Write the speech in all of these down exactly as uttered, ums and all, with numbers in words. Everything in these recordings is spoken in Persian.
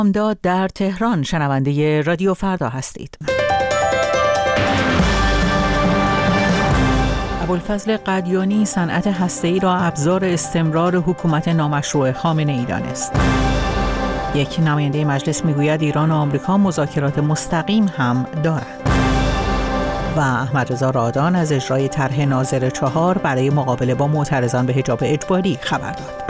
داد در تهران. شنونده رادیو فردا هستید. ابوالفضل قدیانی صنعت هسته‌ای را ابزار استمرار حکومت نامشروع خامنه‌ای دانست. یک نماینده مجلس میگوید ایران و آمریکا مذاکرات مستقیم هم دارند. و احمدرضا رادان از اجرای طرح ناظر چهار برای مقابله با معترضان به حجاب اجباری خبر داد.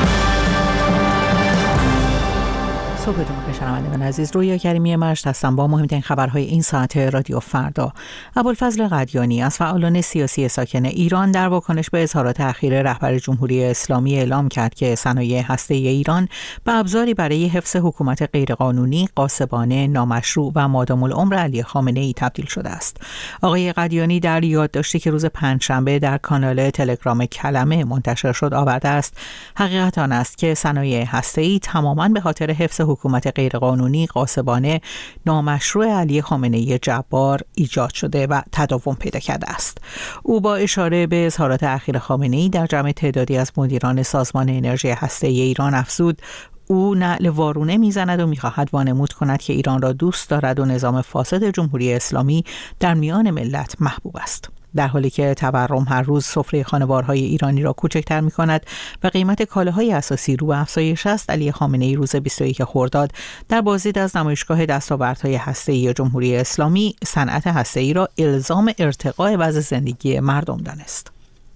صبحتون بخیر شنوندگان عزیز، رویا کریمی مجد هستم با مهمترین خبرهای این ساعت رادیو فردا. ابوالفضل قدیانی از فعالان سیاسی ساکن ایران در واکنش به اظهارات اخیر رهبر جمهوری اسلامی اعلام کرد که صنایع هسته‌ای ایران به ابزاری برای حفظ حکومت غیرقانونی، غاصبانه، نامشروع و مادام العمر علی خامنه‌ای تبدیل شده است. آقای قدیانی در یادداشتی که روز پنجشنبه در کانال تلگرام کلمه منتشر شد آورده است حقیقت آن است که صنایع هسته‌ای تماماً به خاطر حفظ حکومت غیرقانونی، غاصبانه، نامشروع علی خامنه‌ای جبار ایجاد شده و تداوم پیدا کرده است. او با اشاره به اظهارات اخیر خامنه‌ای در جمع تعدادی از مدیران سازمان انرژی هسته‌ای ایران افزود او نعل وارونه میزند و میخواهد وانمود کند که ایران را دوست دارد و نظام فاسد جمهوری اسلامی در میان ملت محبوب است. در حالی که تورم هر روز سفره خانوارهای ایرانی را کوچکتر می کند و قیمت کالاهای اساسی رو به افزایش است، علی خامنه‌ای روز بیست و یک خرداد در بازدید از نمایشگاه دستاوردهای هسته‌ای جمهوری اسلامی صنعت هسته‌ای را الزام ارتقاء وضع زندگی مردم دانست.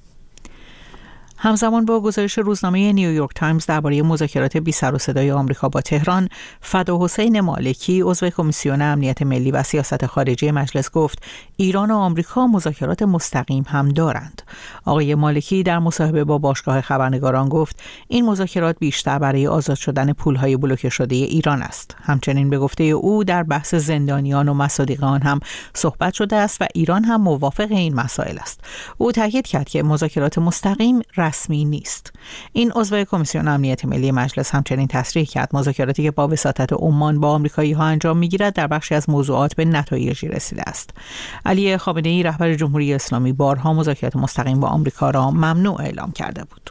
همزمان با گزارش روزنامه نیویورک تایمز درباره مذاکرات بی سر و صدای آمریکا با تهران، فداحسین مالکی عضو کمیسیون امنیت ملی و سیاست خارجی مجلس گفت ایران و آمریکا مذاکرات مستقیم هم دارند. آقای مالکی در مصاحبه با باشگاه خبرنگاران گفت این مذاکرات بیشتر برای آزاد شدن پولهای بلوکه شده ایران است. همچنین به گفته او در بحث زندانیان و مصادیق آن هم صحبت شده است و ایران هم موافق این مسائل است. او تاکید کرد که مذاکرات مستقیم رسمی نیست. این عضو کمیسیون امنیت ملی مجلس همچنین تصریح کرد مذاکراتی که با وساطت عمان با آمریکایی‌ها انجام می‌گیرد در بخشی از موضوعات به نتایجی رسیده است. علی خامنه‌ای رهبر جمهوری اسلامی بارها مذاکرات مستقیم با آمریکا را ممنوع اعلام کرده بود.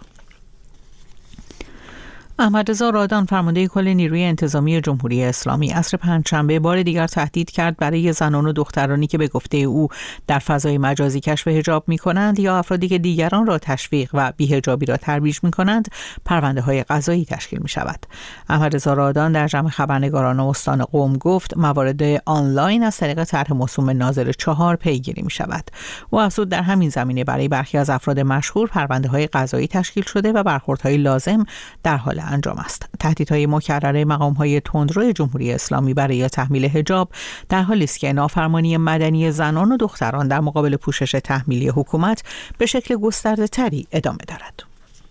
احمدرضا رادان فرمانده کل نیروی انتظامی جمهوری اسلامی عصر پنجشنبه بار دیگر تهدید کرد برای زنان و دخترانی که به گفته او در فضای مجازی کشف حجاب می‌کنند یا افرادی که دیگران را تشویق و بی‌حجابی را ترویج می‌کنند پرونده‌های قضایی تشکیل می‌شود. احمدرضا رادان در جمع خبرنگاران استان قم گفت موارد آنلاین از طریق طرح موسوم ناظر چهار پیگیری می‌شود. او افزود در همین زمینه برای برخی از افراد مشهور پرونده‌های قضایی تشکیل شده و برخوردهای لازم در حال انجام است. تهدیدهای مکرر مقام‌های تندرو جمهوری اسلامی برای تحمیل حجاب در حالی است که نافرمانی مدنی زنان و دختران در مقابل پوشش تحمیلی حکومت به شکل گسترده‌تری ادامه دارد.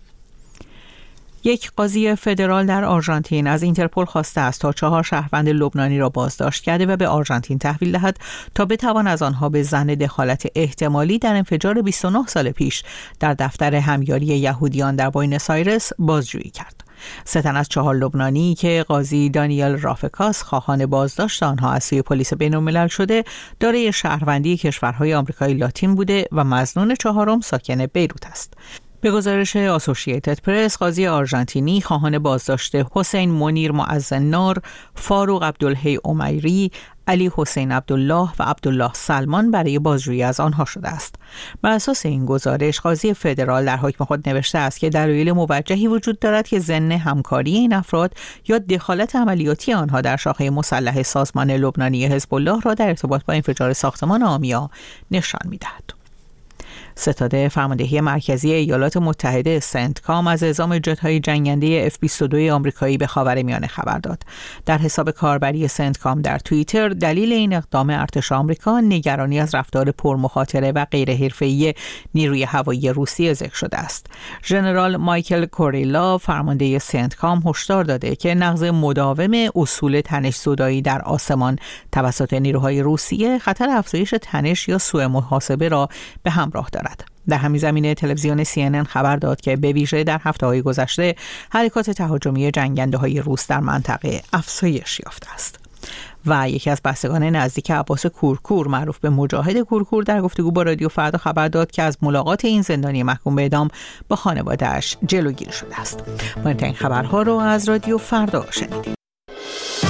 یک قاضی فدرال در آرژانتین از اینترپل خواسته است تا چهار شهروند لبنانی را بازداشت کرده و به آرژانتین تحویل دهد تا بتوان از آنها به ظن دخالت احتمالی در انفجار بیست و نه سال پیش در دفتر همیاری یهودیان در بوئنوس آیرس بازجویی کرد. سه تن از چهار لبنانی که قاضی دانیل رافکاس خواهان بازداشت آنها از سوی پلیس بین‌الملل شده دارای شهروندی کشورهای آمریکای لاتین بوده و مظنون چهارم ساکن بیروت است. به گزارش آسوشییتد پرس، قاضی آرژانتینی خواهان بازداشت حسین منیر معزنار، فاروق عبدالحی عمیری، علی حسین عبدالله و عبدالله سلمان برای بازجویی از آنها شده است. بر اساس این گزارش، قاضی فدرال در حکم خود نوشته است که دلایل موجهی وجود دارد که ضمن همکاری این افراد یا دخالت عملیاتی آنها در شاخه مسلح سازمان لبنانی حزب الله را در ارتباط با انفجار ساختمان آمیا نشان می‌دهد. ستاد فرماندهی مرکزی ایالات متحده سنتکام از اعزام جت‌های جنگنده اف بیست و دو آمریکایی به خاورمیانه خبر داد. در حساب کاربری سنتکام در توییتر دلیل این اقدام ارتش آمریکا نگرانی از رفتار پرمخاطره و غیر حرفه‌ای نیروی هوایی روسیه ذکر شده است. ژنرال مایکل کوریلا فرمانده سنتکام هشدار داده که نقض مداوم اصول تنش‌زدایی در آسمان توسط نیروهای روسیه خطر افزایش تنش یا سوء محاسبه را به همراه دارد. در همین زمینه تلویزیون سی ان ان خبر داد که به ویژه در هفته‌های گذشته حرکات تهاجمی جنگنده‌های روس در منطقه افزایش یافته است. و یکی از بستگان نزدیک عباس کورکور معروف به مجاهد کورکور در گفتگو با رادیو فردا خبر داد که از ملاقات این زندانی محکوم به اعدام با خانواده‌اش جلوگیری شده است. مهمترین خبرها رو از رادیو فردا شنیدید.